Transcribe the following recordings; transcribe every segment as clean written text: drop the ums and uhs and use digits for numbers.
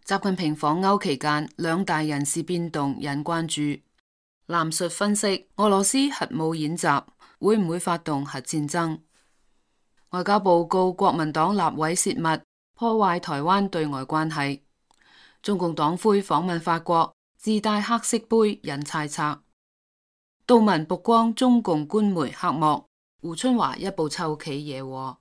習近平訪歐期間，兩大人事變動引關注。藍述分析，俄羅斯核武演習會唔會發動核戰爭？外交部告國民黨立委洩密，破壞台灣對外關係。中共黨魁訪問法國，自帶黑色杯引猜測。杜文曝光中共官媒黑幕，胡春華一步臭棋惹禍。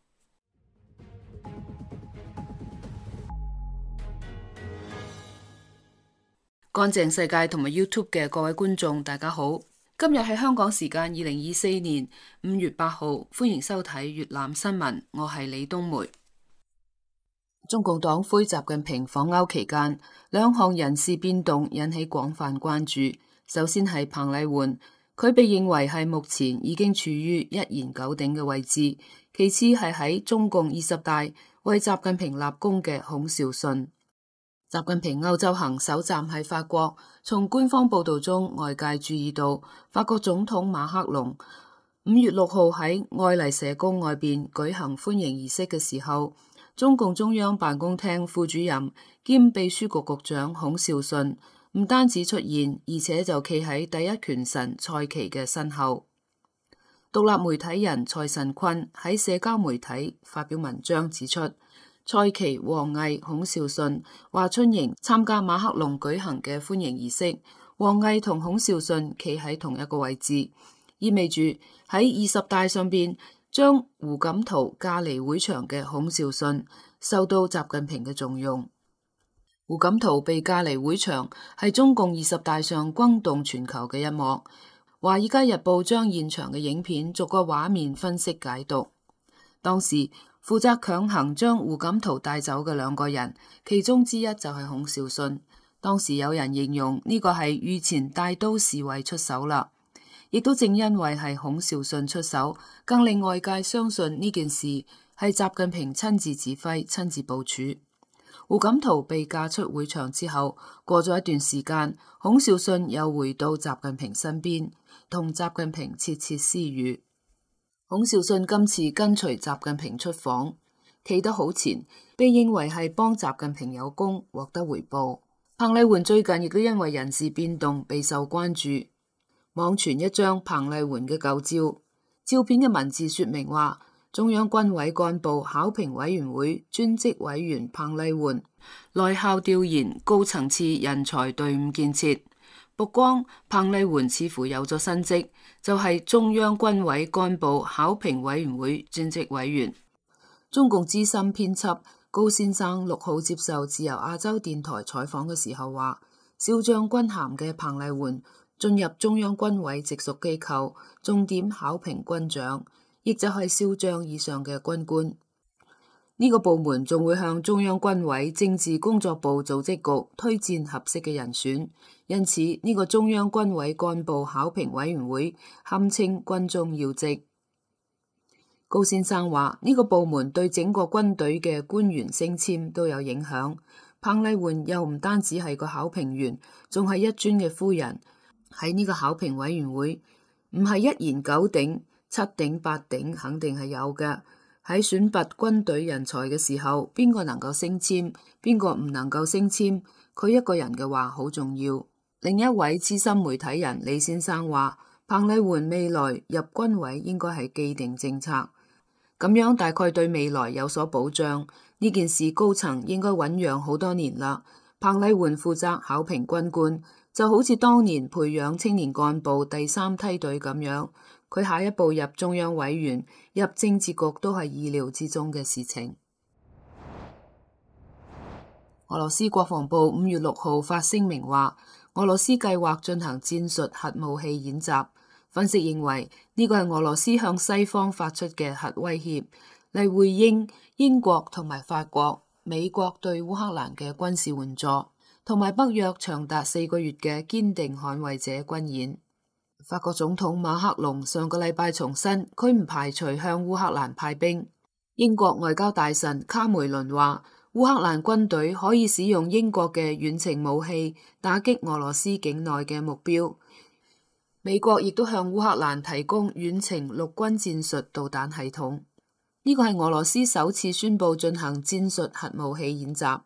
乾淨世界同埋 YouTube 嘅各位觀眾，大家好。今日係香港時間2024年5月8號，歡迎收睇粵覽新聞，我係李冬梅。中共黨魁習近平訪歐期間，兩項人事變動引起廣泛關注。首先係彭麗媛，佢被認為係目前已經處於一言九鼎嘅位置。其次係喺中共20大為習近平立功嘅孔兆信。習近平歐洲行首站係法國，從官方報道中，外界注意到法國總統馬克龍5月6號喺愛麗舍宮外邊舉行歡迎儀式嘅時候，中共中央辦公廳副主任兼秘書局局長孔兆信唔單止出現，而且就企喺第一權臣蔡奇嘅身後。獨立媒體人蔡慎坤喺社交媒體發表文章指出，蔡奇、王毅、孔兆信、華春瑩參加馬克龍舉行嘅歡迎儀式，王毅同孔兆信企喺同一個位置，意味住喺20大上邊將胡錦濤架離會場嘅孔兆信受到習近平嘅重用。胡錦濤被架離會場係中共20大上轟動全球嘅一幕。華爾街日報將現場嘅影片逐個畫面分析解讀。當時負責強行將胡錦濤帶走嘅兩個人，其中之一就係孔兆信。當時有人形容呢個係御前大都侍衛出手啦，亦都正因為係孔兆信出手，更令外界相信呢件事係習近平親自指揮、親自部署。胡錦濤被架出會場之後，過咗一段時間，孔兆信又回到習近平身邊，同習近平竊竊私語。孔兆信今次跟隨習近平出訪，企得好前，被認為係幫習近平有功，獲得回報。彭麗媛最近亦都因為人事變動備受關注，網傳一張彭麗媛嘅舊照，照片嘅文字說明話，中央軍委幹部考評委員會專職委員彭麗媛來校調研高層次人才隊伍建設。曝光彭麗媛似乎有咗新職，就係中央軍委幹部考評委員會專職委員。中共資深編輯高先生6號接受自由亞洲電台採訪嘅時候話，少將軍銜嘅彭麗媛進入中央軍委直屬機構，重點考評軍長，亦就係少將以上嘅軍官。呢個部門仲會向中央軍委政治工作部組織局推薦合適嘅人選，因此呢個中央軍委幹部考評委員會堪稱軍中要職。高先生話，呢個部門對整個軍隊嘅官員升遷都有影響。彭麗媛又唔單止係個考評員，仲係一尊嘅夫人，喺呢個考評委員會唔係一言九鼎、七鼎八鼎，肯定係有嘅。喺選拔軍隊人才嘅時候，邊個能夠升遷，邊個唔能夠升遷，佢一個人嘅話好重要。另一位資深媒體人李先生話，彭麗媛未來入軍委應該係既定政策，咁樣大概對未來有所保障。呢件事高層應該醞釀好多年啦。彭麗媛負責考評軍官，就好似當年培養青年幹部第3梯隊咁樣。佢下一步入中央委員、入政治局都係意料之中嘅事情。俄羅斯國防部5月6號發聲明話，俄羅斯計劃進行戰術核武器演習。分析認為呢個係俄羅斯向西方發出嘅核威脅，嚟回應英國同埋法國、美國對烏克蘭嘅軍事援助，同埋北約長達4個月嘅堅定捍衛者軍演。法國總統馬克龍上個禮拜重申，佢唔排除向烏克蘭派兵。英國外交大臣卡梅倫話，烏克蘭軍隊可以使用英國嘅遠程武器打擊俄羅斯境內嘅目標。美國亦都向烏克蘭提供遠程陸軍戰術導彈系統。呢個係俄羅斯首次宣布進行戰術核武器演習。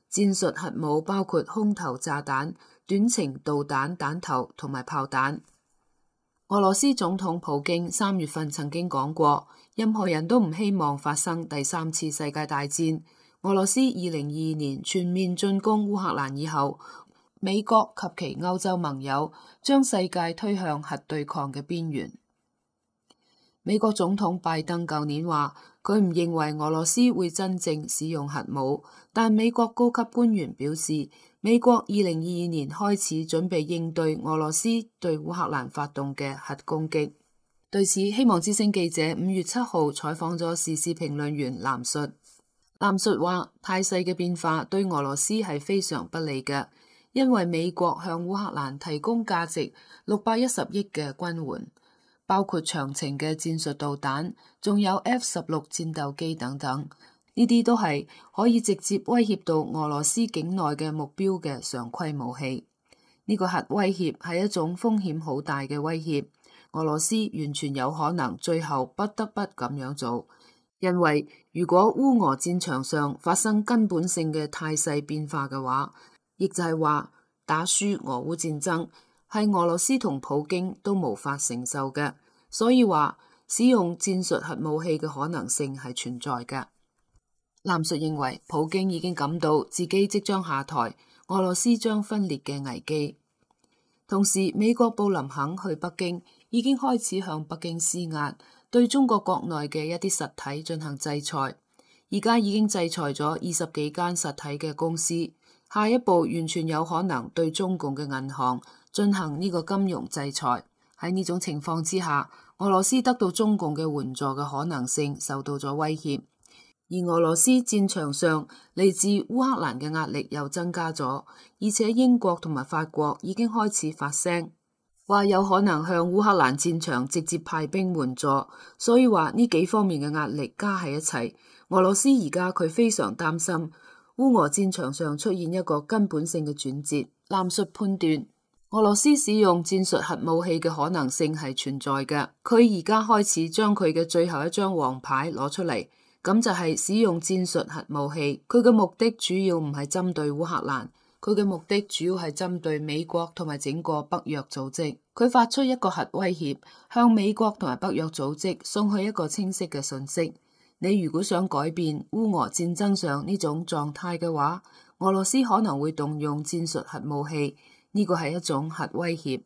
戰術核武包括空投炸彈、短程導彈彈頭同埋炮彈。俄羅斯總統普京3月份曾經講過，任何人都唔希望發生第3次世界大戰。俄羅斯2022年全面進攻烏克蘭以後，美國及其歐洲盟友將世界推向核對抗嘅邊緣。美國總統拜登舊年話，佢唔認為俄羅斯會真正使用核武，但美國高級官員表示，美國2022年開始準備應對俄羅斯對烏克蘭發動嘅核攻擊。對此，希望之聲記者5月7號採訪咗時事評論員藍述。藍述話，態勢嘅變化對俄羅斯係非常不利嘅，因為美國向烏克蘭提供價值610億嘅軍援，包括長程嘅戰術導彈，仲有 F-16戰鬥機等等，呢啲都係可以直接威脅到俄羅斯境內嘅目標嘅常規武器。呢個核威脅係一種風險好大嘅威脅，俄羅斯完全有可能最後不得不咁樣做，因為如果烏俄戰場上發生根本性嘅態勢變化嘅話，亦就係話打輸俄烏戰爭係俄羅斯同普京都無法承受嘅，所以話使用戰術核武器嘅可能性係存在嘅。藍述認為普京已經感到自己即將下台，俄羅斯將分裂嘅危機。同時，美國布林肯去北京，已經開始向北京施壓，對中國國內嘅一啲實體進行制裁。而家已經制裁咗20幾間實體嘅公司，下一步完全有可能對中共嘅銀行進行呢個金融制裁。喺呢種情況之下，俄羅斯得到中共嘅援助嘅可能性受到咗威脅。而俄羅斯戰場上嚟自烏克蘭嘅壓力又增加咗，而且英國同埋法國已經開始發聲，話有可能向烏克蘭戰場直接派兵援助，所以話呢幾方面嘅壓力加喺一齊，俄羅斯而家佢非常擔心烏俄戰場上出現一個根本性嘅轉折。藍述判斷，俄羅斯使用戰術核武器嘅可能性係存在嘅，佢而家開始將佢嘅最後一張王牌攞出嚟。咁就係使用戰術核武器，佢嘅目的主要唔係針對烏克蘭，佢嘅目的主要係針對美國同埋整個北約組織。佢發出一個核威脅，向美國同埋北約組織送去一個清晰嘅訊息：你如果想改變烏俄戰爭上呢種狀態嘅話，俄羅斯可能會動用戰術核武器，呢個係一種核威脅。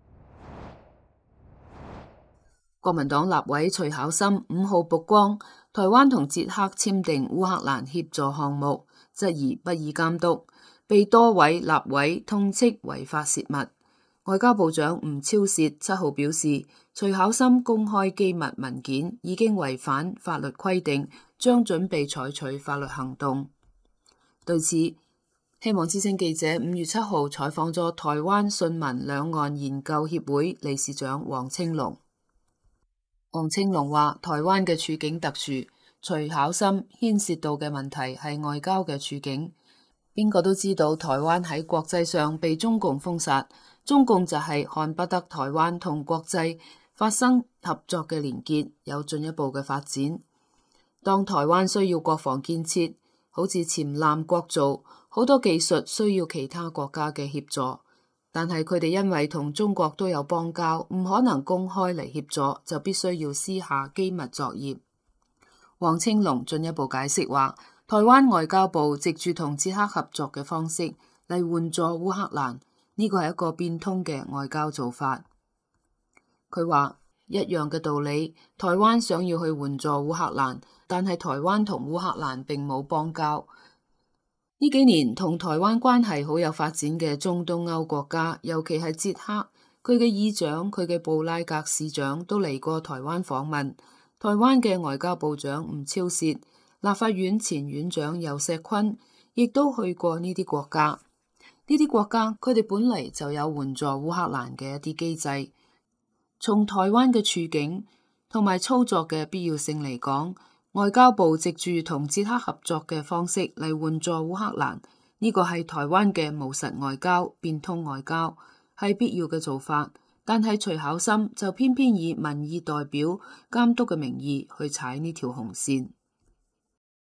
國民黨立委徐巧芯5號曝光台灣同捷克簽訂烏克蘭協助項目，質疑不義監督，被多位立委痛斥違法洩密。外交部長吳釗燮7號表示，徐巧芯公開機密文件已經違反法律規定，將準備採取法律行動。對此，希望之聲記者5月7號採訪咗台灣信民兩岸研究協會理事長黃青龍。黃青龍話，台灣嘅處境特殊，徐巧芯牽涉到嘅問題係外交嘅處境。邊個都知道台灣喺國際上被中共封殺，中共就係看不得台灣同國際發生合作嘅連結，有進一步嘅發展。當台灣需要國防建設，好似潛艦國造，好多技術需要其他國家嘅協助。但係佢哋因為同中國都有邦交，唔可能公開嚟協助，就必須要私下機密作業。黃青龍進一步解釋話，台灣外交部藉住同捷克合作嘅方式嚟援助烏克蘭，呢個係一個變通嘅外交做法。佢話一樣嘅道理，台灣想要去援助烏克蘭，但係台灣同烏克蘭並冇邦交。呢幾年同台灣關係好有發展嘅中東歐國家，尤其係捷克，佢嘅議長、佢嘅布拉格市長都嚟過台灣訪問。台灣嘅外交部長吳釗燮、立法院前院長游錫堃亦都去過呢啲國家。呢啲國家佢哋本嚟就有援助烏克蘭嘅一啲機制。從台灣嘅處境同埋操作嘅必要性嚟講，外交部藉住同捷克合作嘅方式嚟援助烏克蘭，呢個係台灣嘅務實外交、變通外交，係必要嘅做法。但係徐巧芯就偏偏以民意代表監督嘅名義去踩呢條紅線。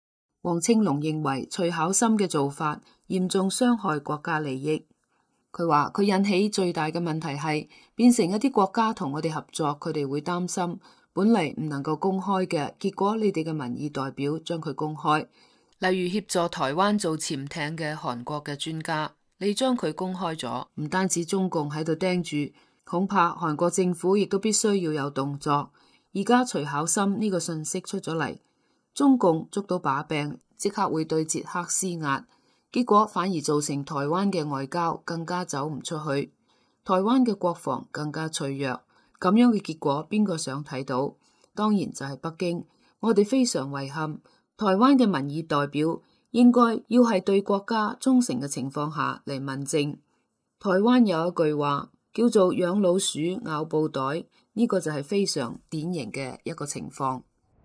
黃青龍認為徐巧芯嘅做法嚴重傷害國家利益。佢話佢引起最大嘅問題係變成一啲國家同我哋合作，佢哋會擔心本嚟唔能夠公開嘅，結果你哋嘅民意代表將佢公開。例如協助台灣做潛艇嘅韓國嘅專家，你將佢公開咗，唔單止中共喺度盯住，恐怕韓國政府亦都必須要有動作。而家徐巧芯呢個信息出咗嚟，中共捉到把柄，即刻會對捷克施壓。結果反而造成台灣嘅外交更加走唔出去，台灣嘅國防更加脆弱。咁樣嘅結果邊個想睇到？當然就係北京。我哋非常遺憾，台灣嘅民意代表應該要係對國家忠誠嘅情況下嚟問政。台灣有一句話叫做養老鼠咬布袋，呢個就係非常典型嘅一個情況。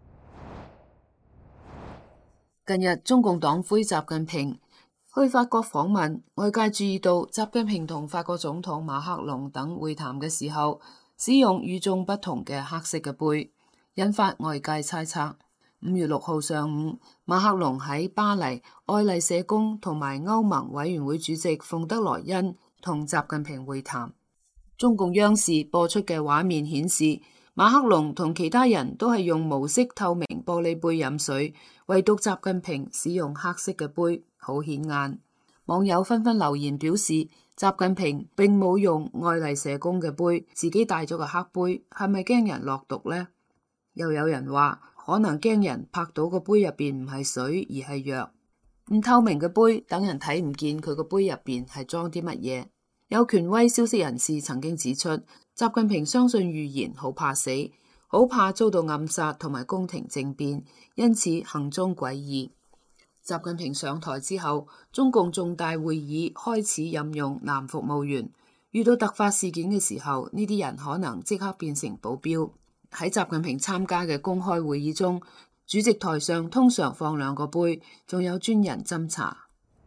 近日中共黨魁習近平去法國訪問，外界注意到習近平同法國總統馬克龍等會談嘅時候，使用與眾不同嘅黑色嘅杯，引發外界猜測。5月6號上午，馬克龍喺巴黎愛麗舍宮同埋歐盟委員會主席馮德萊恩同習近平會談。中共央視播出嘅畫面顯示，馬克龍同其他人都係用無色透明玻璃杯飲水，唯獨習近平使用黑色嘅杯，好顯眼。網友紛紛留言表示，習近平並冇用愛麗舍宮嘅杯，自己帶咗個黑杯，係咪驚人落毒呢？又有人話可能驚人拍到個杯入邊唔係水而係藥。唔透明嘅杯，等人睇唔見佢個杯入邊係裝啲乜嘢。有權威消息人士曾經指出，習近平相信預言，好怕死，好怕遭到暗殺同埋宮廷政變，因此行蹤詭異。習近平上台之後，中共重大會議開始任用男服務員，遇到突發事件嘅時候，呢啲人可能即刻變成保鏢。喺習近平參加嘅公開會議中，主席台上通常放2個杯，仲有專人斟茶。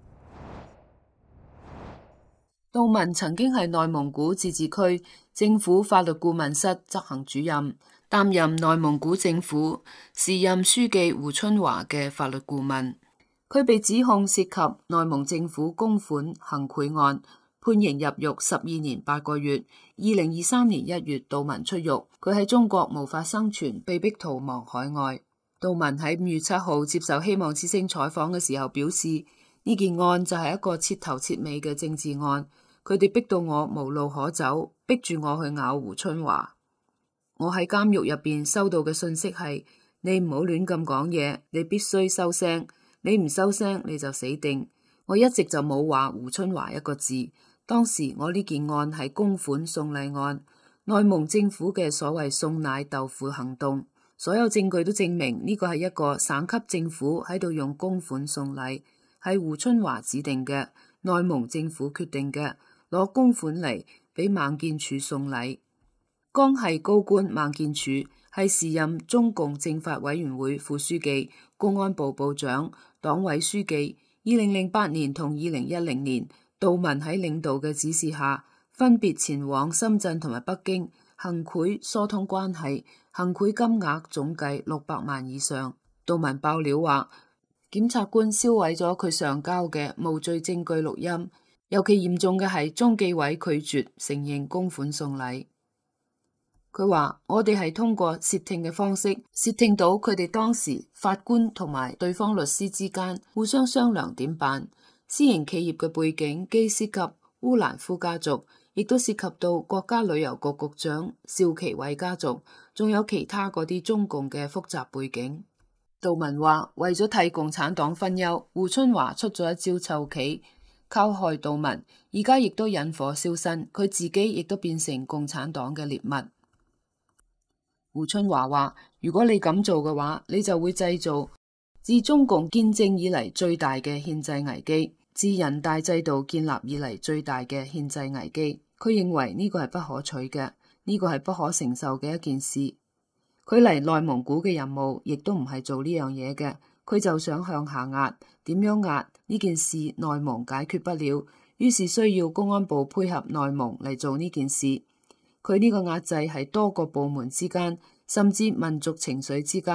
杜文曾經係內蒙古自治區政府法律顧問室執行主任，擔任內蒙古政府時任書記胡春華嘅法律顧問。佢被指控涉及內蒙政府公款行賄案，判刑入獄12年8個月。2023年1月，杜文出獄，佢喺中國無法生存，被逼逃亡海外。杜文喺5月7號接受希望之聲採訪嘅時候表示，呢件案就係一個徹頭徹尾嘅政治案。佢哋逼到我無路可走，逼住我去咬胡春華。我喺監獄入邊收到嘅信息係：你唔好亂咁講嘢，你必須收聲，你唔收聲你就死定。我一直就冇話胡春華一個字。當時我呢件案係公款送禮案，內蒙政府嘅所謂送奶豆腐行動，所有證據都證明呢個係一個省級政府喺度用公款送禮，係胡春華指定嘅，內蒙政府決定嘅。攞公款嚟俾孟建柱送禮。江系高官孟建柱係時任中共政法委員會副書記、公安部部長、黨委書記。2008年同2010年，杜文喺領導嘅指示下，分別前往深圳同埋北京行賄疏通關係，行賄金額總計600萬以上。杜文爆料話，檢察官銷毀咗佢上交嘅無罪證據錄音。尤其嚴重嘅係中紀委拒絕承認公款送禮。佢話我哋係通過竊聽嘅方式竊聽到佢哋當時法官同埋對方律師之間互相商量點辦。私營企業嘅背景既涉及烏蘭夫家族，亦都涉及到國家旅遊局局長邵奇偉家族，仲有其他嗰啲中共嘅複雜背景。杜文話為咗替共產黨分憂，胡春華出咗一招臭棋，靠害杜文，而家亦都引火燒身，佢自己亦都變成共產黨嘅獵物。胡春華話：如果你咁做嘅話，你就會製造自中共建政以嚟最大嘅憲制危機，自人大制度建立以嚟最大嘅憲制危機。佢認為呢個係不可取嘅，呢個係不可承受嘅一件事。佢嚟內蒙古嘅任務亦都唔係做呢樣嘢嘅。佢就想向下壓，點樣壓呢件事內蒙解決不了，於是需要公安部配合內蒙嚟做呢件事。佢呢個壓制係多個部門之間，甚至民族情緒之間，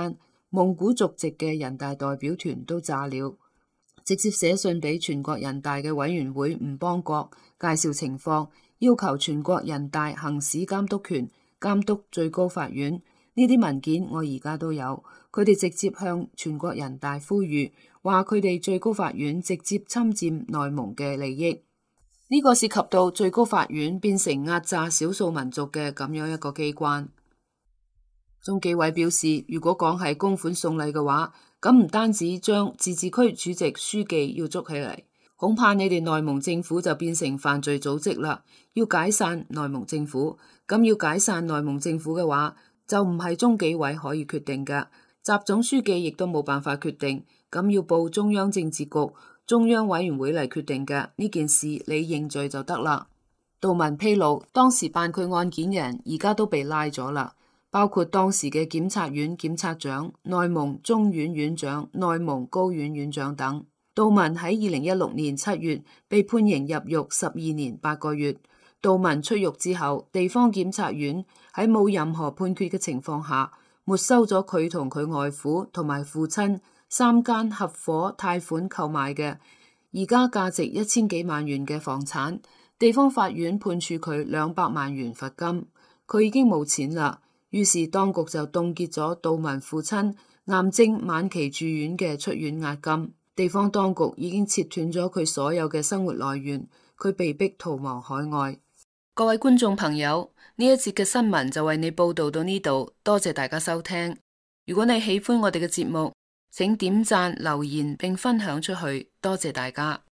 蒙古族籍嘅人大代表團都炸了，直接寫信俾全國人大嘅委員會吳邦國介紹情況，要求全國人大行使監督權，監督最高法院。呢啲文件我而家都有，佢哋直接向全國人大呼籲，話佢哋最高法院直接侵佔內蒙嘅利益。呢個涉及到最高法院變成壓榨少數民族嘅咁樣一個機關。中紀委表示，如果講係公款送禮嘅話，咁唔單止將自治區主席書記要捉起嚟，恐怕你哋內蒙政府就變成犯罪組織啦，要解散內蒙政府。咁要解散內蒙政府嘅話，就唔係中紀委可以決定嘅，習總書記亦都冇辦法決定，咁要報中央政治局、中央委員會嚟決定嘅。呢件事你認罪就得啦。杜汶披露，當時辦佢案件嘅人而家都被拉咗啦，包括當時嘅檢察院檢察長、內蒙中院院長、內蒙高院院長等。杜汶喺2016年7月被判刑入獄12年8個月。杜汶出獄之後，地方檢察院喺冇任何判決嘅情況下，沒收咗佢同佢外父同埋父親3間合夥貸款購買嘅而家價值1000幾萬元嘅房產。地方法院判處佢200萬元罰金，佢已經冇錢啦。於是當局就凍結咗杜汶父親癌症晚期住院嘅出院押金。地方當局已經切斷咗佢所有嘅生活來源，佢被逼逃亡海外。各位觀眾朋友，呢一節嘅新聞就為你報道到呢度，多謝大家收聽。如果你喜歡我哋嘅節目，請點讚、留言並分享出去，多謝大家。